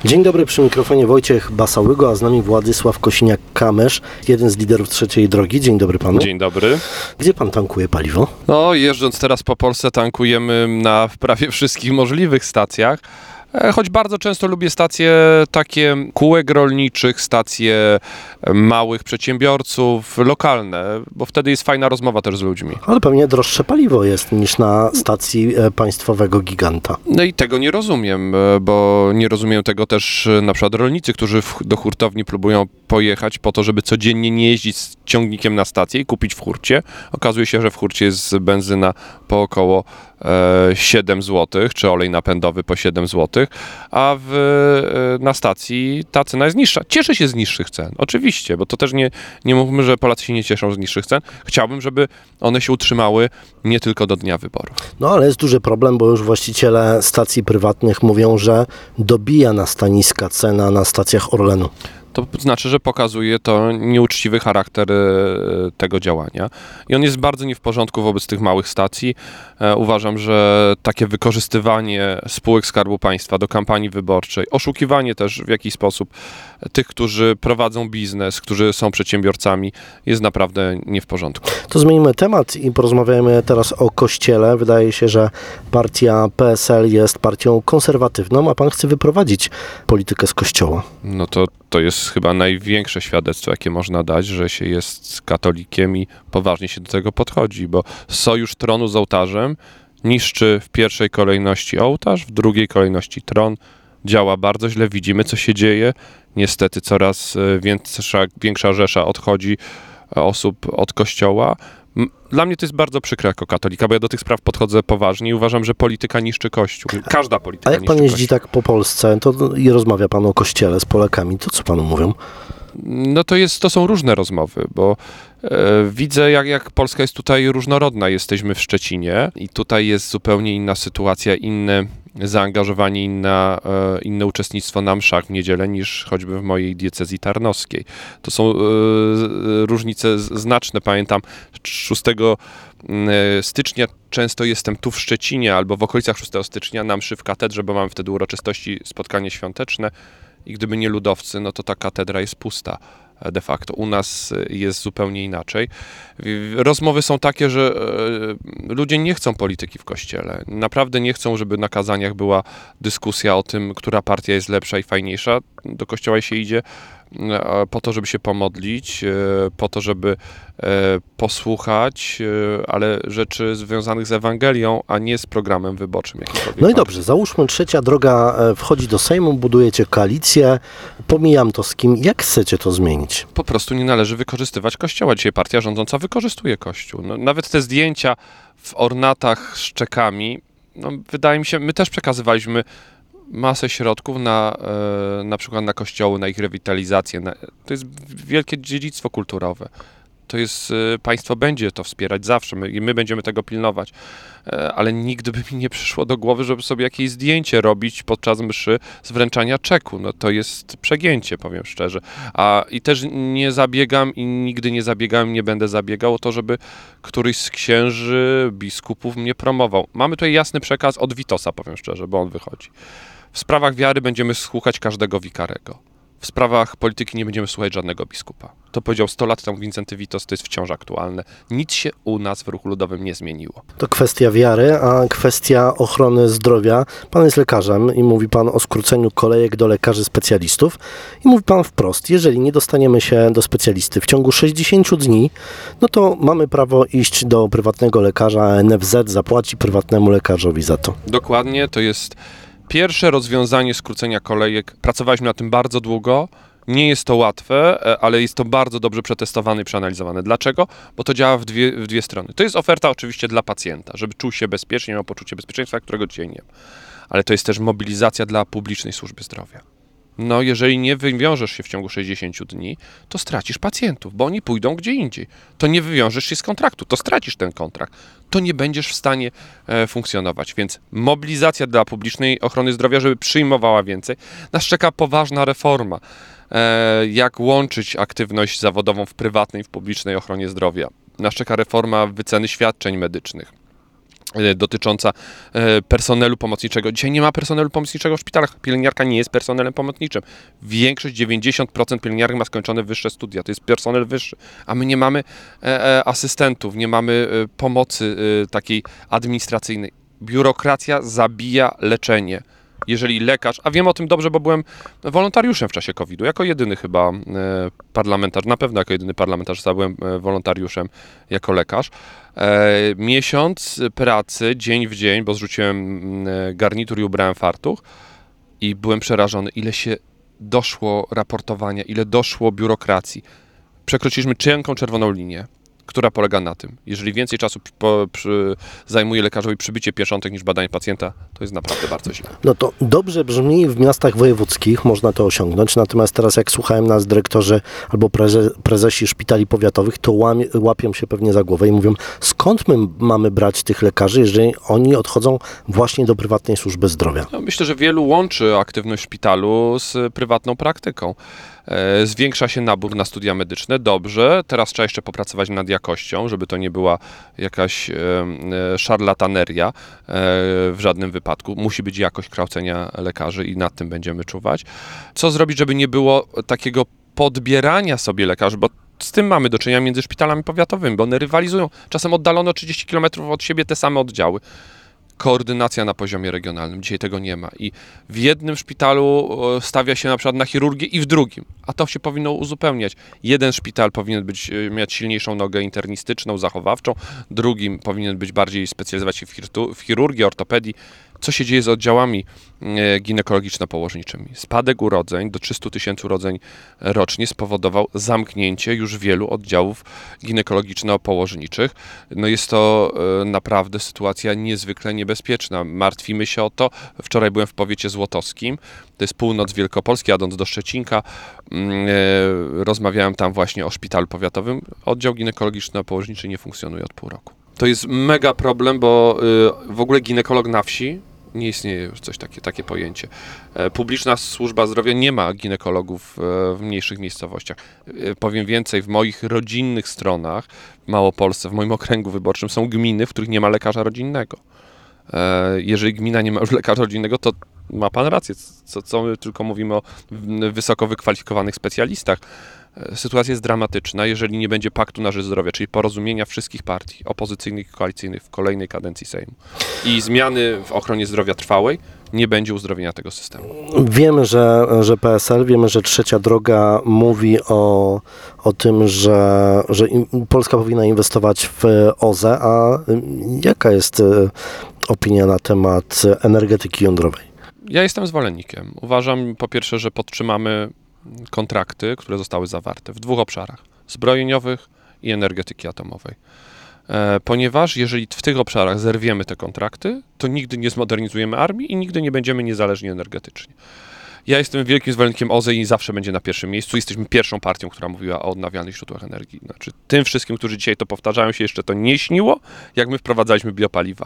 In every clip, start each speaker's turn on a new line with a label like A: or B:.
A: Dzień dobry, przy mikrofonie Wojciech Basałygo, a z nami Władysław Kosiniak-Kamysz, jeden z liderów Trzeciej Drogi. Dzień dobry panu.
B: Dzień dobry.
A: Gdzie pan tankuje paliwo?
B: No, jeżdżąc teraz po Polsce, tankujemy na prawie wszystkich możliwych stacjach. Choć bardzo często lubię stacje takie kółek rolniczych, stacje małych przedsiębiorców, lokalne, bo wtedy jest fajna rozmowa też z ludźmi.
A: Ale pewnie droższe paliwo jest niż na stacji państwowego giganta.
B: No i tego nie rozumiem, bo nie rozumieją tego też na przykład rolnicy, którzy do hurtowni próbują pojechać po to, żeby codziennie nie jeździć z ciągnikiem na stację i kupić w hurcie. Okazuje się, że w hurcie jest benzyna po około 7 zł, czy olej napędowy po 7 zł, a na stacji ta cena jest niższa. Cieszę się z niższych cen, oczywiście, bo to też nie mówmy, że Polacy się nie cieszą z niższych cen. Chciałbym, żeby one się utrzymały nie tylko do dnia wyborów.
A: No ale jest duży problem, bo już właściciele stacji prywatnych mówią, że dobija na staniska cena na stacjach Orlenu.
B: To znaczy, że pokazuje to nieuczciwy charakter tego działania. I on jest bardzo nie w porządku wobec tych małych stacji. Uważam, że takie wykorzystywanie spółek Skarbu Państwa do kampanii wyborczej, oszukiwanie też w jakiś sposób tych, którzy prowadzą biznes, którzy są przedsiębiorcami, jest naprawdę nie w porządku.
A: To zmienimy temat i porozmawiajmy teraz o Kościele. Wydaje się, że partia PSL jest partią konserwatywną, a pan chce wyprowadzić politykę z Kościoła.
B: No to jest chyba największe świadectwo, jakie można dać, że się jest katolikiem i poważnie się do tego podchodzi, bo sojusz tronu z ołtarzem niszczy w pierwszej kolejności ołtarz, w drugiej kolejności tron. Działa bardzo źle, widzimy, co się dzieje. Niestety coraz większa rzesza odchodzi osób od Kościoła. Dla mnie to jest bardzo przykre jako katolika, bo ja do tych spraw podchodzę poważnie i uważam, że polityka niszczy Kościół. Każda polityka niszczy Kościół.
A: A jak pan jeździ tak po Polsce i rozmawia pan o Kościele z Polakami, to co panu mówią?
B: No to są różne rozmowy, bo widzę, jak Polska jest tutaj różnorodna. Jesteśmy w Szczecinie i tutaj jest zupełnie inna sytuacja, inne zaangażowanie, inne uczestnictwo na mszach w niedzielę niż choćby w mojej diecezji tarnowskiej. To są różnice znaczne. Pamiętam 6 stycznia często jestem tu w Szczecinie albo w okolicach 6 stycznia na mszy w katedrze, bo mamy wtedy uroczystości, spotkanie świąteczne i gdyby nie ludowcy, no to ta katedra jest pusta. De facto. U nas jest zupełnie inaczej. Rozmowy są takie, że ludzie nie chcą polityki w Kościele. Naprawdę nie chcą, żeby na kazaniach była dyskusja o tym, która partia jest lepsza i fajniejsza. Do Kościoła się idzie po to, żeby się pomodlić, po to, żeby posłuchać, ale rzeczy związanych z Ewangelią, a nie z programem wyborczym.
A: No i dobrze, załóżmy, Trzecia Droga wchodzi do Sejmu, budujecie koalicję, pomijam to z kim, jak chcecie to zmienić?
B: Po prostu nie należy wykorzystywać Kościoła. Dzisiaj partia rządząca wykorzystuje Kościół. No, nawet te zdjęcia w ornatach z czekami, no, wydaje mi się, my też przekazywaliśmy masę środków na przykład na kościoły, na ich rewitalizację. To jest wielkie dziedzictwo kulturowe. To jest, państwo będzie to wspierać zawsze i my będziemy tego pilnować. Ale nigdy by mi nie przyszło do głowy, żeby sobie jakieś zdjęcie robić podczas mszy z wręczania czeku. No to jest przegięcie, powiem szczerze. I też nie zabiegam i nigdy nie zabiegałem, nie będę zabiegał o to, żeby któryś z księży, biskupów mnie promował. Mamy tutaj jasny przekaz od Witosa, powiem szczerze, bo on wychodzi. W sprawach wiary będziemy słuchać każdego wikarego. W sprawach polityki nie będziemy słuchać żadnego biskupa. To powiedział 100 lat temu Wincenty Witos, to jest wciąż aktualne. Nic się u nas w Ruchu Ludowym nie zmieniło.
A: To kwestia wiary, a kwestia ochrony zdrowia. Pan jest lekarzem i mówi pan o skróceniu kolejek do lekarzy specjalistów i mówi pan wprost, jeżeli nie dostaniemy się do specjalisty w ciągu 60 dni, no to mamy prawo iść do prywatnego lekarza, a NFZ zapłaci prywatnemu lekarzowi za to.
B: Dokładnie, to jest pierwsze rozwiązanie skrócenia kolejek. Pracowaliśmy na tym bardzo długo. Nie jest to łatwe, ale jest to bardzo dobrze przetestowane i przeanalizowane. Dlaczego? Bo to działa w dwie strony. To jest oferta oczywiście dla pacjenta, żeby czuł się bezpiecznie, miał poczucie bezpieczeństwa, którego dzisiaj nie ma. Ale to jest też mobilizacja dla publicznej służby zdrowia. No, jeżeli nie wywiążesz się w ciągu 60 dni, to stracisz pacjentów, bo oni pójdą gdzie indziej. To nie wywiążesz się z kontraktu, to stracisz ten kontrakt. To nie będziesz w stanie funkcjonować. Więc mobilizacja dla publicznej ochrony zdrowia, żeby przyjmowała więcej. Nas czeka poważna reforma. Jak łączyć aktywność zawodową w prywatnej i w publicznej ochronie zdrowia. Nas czeka reforma wyceny świadczeń medycznych. dotycząca personelu pomocniczego. Dzisiaj nie ma personelu pomocniczego w szpitalach. Pielęgniarka nie jest personelem pomocniczym. Większość, 90% pielęgniarek ma skończone wyższe studia. To jest personel wyższy. A my nie mamy asystentów, nie mamy pomocy takiej administracyjnej. Biurokracja zabija leczenie. Jeżeli lekarz, a wiem o tym dobrze, bo byłem wolontariuszem w czasie COVID-u, jako jedyny chyba parlamentarz, na pewno jako jedyny parlamentarzysta byłem wolontariuszem jako lekarz. Miesiąc pracy, dzień w dzień, bo zrzuciłem garnitur i ubrałem fartuch i byłem przerażony, ile się doszło raportowania, ile doszło biurokracji. Przekroczyliśmy cienką czerwoną linię, która polega na tym, jeżeli więcej czasu zajmuje lekarzowi przybycie pieczątek niż badanie pacjenta, to jest naprawdę bardzo źle.
A: No to dobrze brzmi, w miastach wojewódzkich można to osiągnąć, natomiast teraz jak słuchałem nas dyrektorzy albo prezesi szpitali powiatowych, to łapią się pewnie za głowę i mówią, skąd my mamy brać tych lekarzy, jeżeli oni odchodzą właśnie do prywatnej służby zdrowia?
B: No, myślę, że wielu łączy aktywność w szpitalu z prywatną praktyką. Zwiększa się nabór na studia medyczne, dobrze, teraz trzeba jeszcze popracować nad jakością, żeby to nie była jakaś szarlataneria w żadnym wypadku. Musi być jakość kształcenia lekarzy i nad tym będziemy czuwać. Co zrobić, żeby nie było takiego podbierania sobie lekarzy, bo z tym mamy do czynienia między szpitalami powiatowymi, bo one rywalizują, czasem oddalono 30 km od siebie te same oddziały. Koordynacja na poziomie regionalnym. Dzisiaj tego nie ma. I w jednym szpitalu stawia się na przykład na chirurgię i w drugim. A to się powinno uzupełniać. Jeden szpital powinien mieć silniejszą nogę internistyczną, zachowawczą, drugim powinien być bardziej specjalizować się w chirurgii, ortopedii. Co się dzieje z oddziałami ginekologiczno-położniczymi? Spadek urodzeń do 300 000 urodzeń rocznie spowodował zamknięcie już wielu oddziałów ginekologiczno-położniczych. No jest to naprawdę sytuacja niezwykle niebezpieczna. Martwimy się o to. Wczoraj byłem w powiecie złotowskim, to jest północ Wielkopolski, jadąc do Szczecinka. Rozmawiałem tam właśnie o szpitalu powiatowym. Oddział ginekologiczno-położniczy nie funkcjonuje od pół roku. To jest mega problem, bo w ogóle ginekolog na wsi nie istnieje już takie pojęcie. Publiczna służba zdrowia nie ma ginekologów w mniejszych miejscowościach. Powiem więcej, w moich rodzinnych stronach w Małopolsce, w moim okręgu wyborczym są gminy, w których nie ma lekarza rodzinnego. Jeżeli gmina nie ma już lekarza rodzinnego, to ma pan rację, co my tylko mówimy o wysoko wykwalifikowanych specjalistach. Sytuacja jest dramatyczna, jeżeli nie będzie paktu na rzecz zdrowia, czyli porozumienia wszystkich partii opozycyjnych i koalicyjnych w kolejnej kadencji Sejmu i zmiany w ochronie zdrowia trwałej, nie będzie uzdrowienia tego systemu.
A: Wiemy, że PSL, wiemy, że Trzecia Droga mówi o tym, że Polska powinna inwestować w OZE, a jaka jest opinia na temat energetyki jądrowej?
B: Ja jestem zwolennikiem. Uważam po pierwsze, że podtrzymamy kontrakty, które zostały zawarte w dwóch obszarach, zbrojeniowych i energetyki atomowej. Ponieważ jeżeli w tych obszarach zerwiemy te kontrakty, to nigdy nie zmodernizujemy armii i nigdy nie będziemy niezależni energetycznie. Ja jestem wielkim zwolennikiem OZE i zawsze będzie na pierwszym miejscu. Jesteśmy pierwszą partią, która mówiła o odnawialnych źródłach energii. Znaczy, tym wszystkim, którzy dzisiaj to powtarzają, się jeszcze to nie śniło, jak my wprowadzaliśmy biopaliwa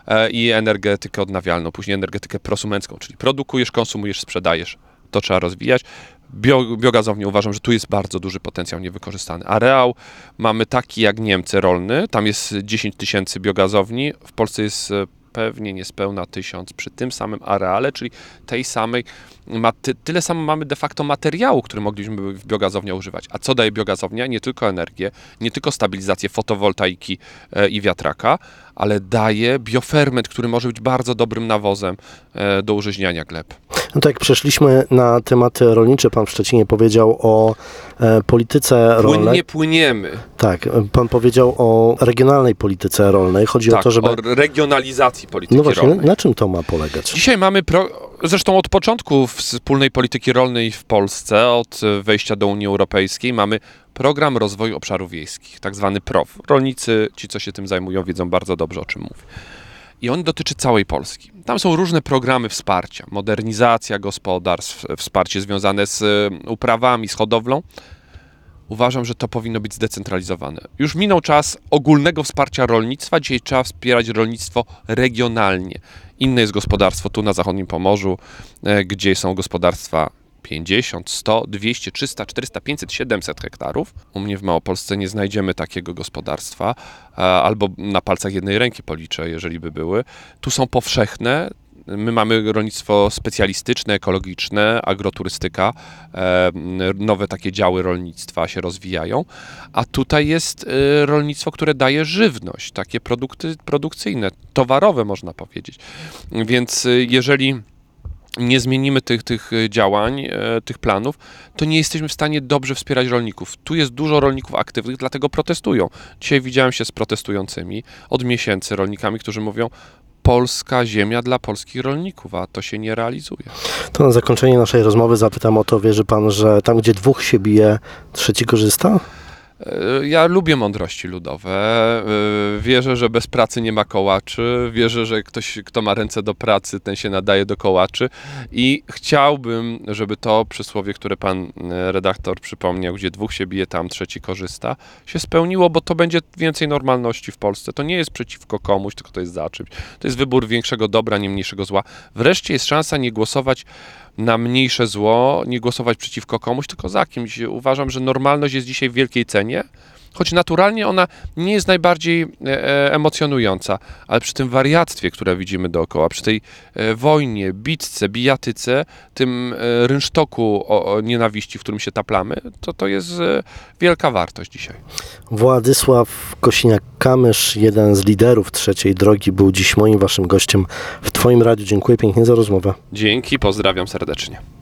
B: i energetykę odnawialną, później energetykę prosumencką, czyli produkujesz, konsumujesz, sprzedajesz. To trzeba rozwijać. Biogazownię uważam, że tu jest bardzo duży potencjał niewykorzystany. Areał mamy taki jak Niemcy rolny, tam jest 10 000 biogazowni, w Polsce jest pewnie niespełna 1000 przy tym samym areale, czyli tej samej, tyle samo mamy de facto materiału, który mogliśmy w biogazowniach używać. A co daje biogazownia? Nie tylko energię, nie tylko stabilizację fotowoltaiki i wiatraka, ale daje bioferment, który może być bardzo dobrym nawozem do urzeźniania gleb.
A: No tak, jak przeszliśmy na tematy rolnicze, pan w Szczecinie powiedział o polityce rolnej.
B: Płyniemy.
A: Tak, pan powiedział o regionalnej polityce rolnej. Chodzi o to, żeby...
B: o regionalizacji polityki
A: No właśnie,
B: rolnej.
A: na czym to ma polegać?
B: Dzisiaj mamy, zresztą od początku wspólnej polityki rolnej w Polsce, od wejścia do Unii Europejskiej, mamy Program Rozwoju Obszarów Wiejskich, tak zwany PROW. Rolnicy, ci co się tym zajmują, wiedzą bardzo dobrze, o czym mówię. I on dotyczy całej Polski. Tam są różne programy wsparcia, modernizacja gospodarstw, wsparcie związane z uprawami, z hodowlą. Uważam, że to powinno być zdecentralizowane. Już minął czas ogólnego wsparcia rolnictwa, dzisiaj trzeba wspierać rolnictwo regionalnie. Inne jest gospodarstwo tu na zachodnim Pomorzu, gdzie są gospodarstwa 50, 100, 200, 300, 400, 500, 700 hektarów. U mnie w Małopolsce nie znajdziemy takiego gospodarstwa, albo na palcach jednej ręki policzę, jeżeli by były. Tu są powszechne. My mamy rolnictwo specjalistyczne, ekologiczne, agroturystyka, nowe takie działy rolnictwa się rozwijają, a tutaj jest rolnictwo, które daje żywność, takie produkty produkcyjne, towarowe można powiedzieć. Więc jeżeli nie zmienimy tych działań, tych planów, to nie jesteśmy w stanie dobrze wspierać rolników. Tu jest dużo rolników aktywnych, dlatego protestują. Dzisiaj widziałem się z protestującymi od miesięcy rolnikami, którzy mówią: polska ziemia dla polskich rolników, a to się nie realizuje.
A: To na zakończenie naszej rozmowy zapytam o to, wierzy pan, że tam, gdzie dwóch się bije, trzeci korzysta?
B: Ja lubię mądrości ludowe. Wierzę, że bez pracy nie ma kołaczy. Wierzę, że ktoś, kto ma ręce do pracy, ten się nadaje do kołaczy. I chciałbym, żeby to przysłowie, które pan redaktor przypomniał, gdzie dwóch się bije, tam trzeci korzysta, się spełniło, bo to będzie więcej normalności w Polsce. To nie jest przeciwko komuś, tylko to jest za czymś. To jest wybór większego dobra, nie mniejszego zła. Wreszcie jest szansa nie głosować na mniejsze zło, nie głosować przeciwko komuś, tylko za kimś. Uważam, że normalność jest dzisiaj w wielkiej cenie, choć naturalnie ona nie jest najbardziej emocjonująca, ale przy tym wariactwie, które widzimy dookoła, przy tej wojnie, bitce, bijatyce, tym rynsztoku nienawiści, w którym się taplamy, to jest wielka wartość dzisiaj.
A: Władysław Kosiniak-Kamysz, jeden z liderów Trzeciej Drogi, był dziś moim waszym gościem w twoim radiu. Dziękuję pięknie za rozmowę.
B: Dzięki, pozdrawiam serdecznie.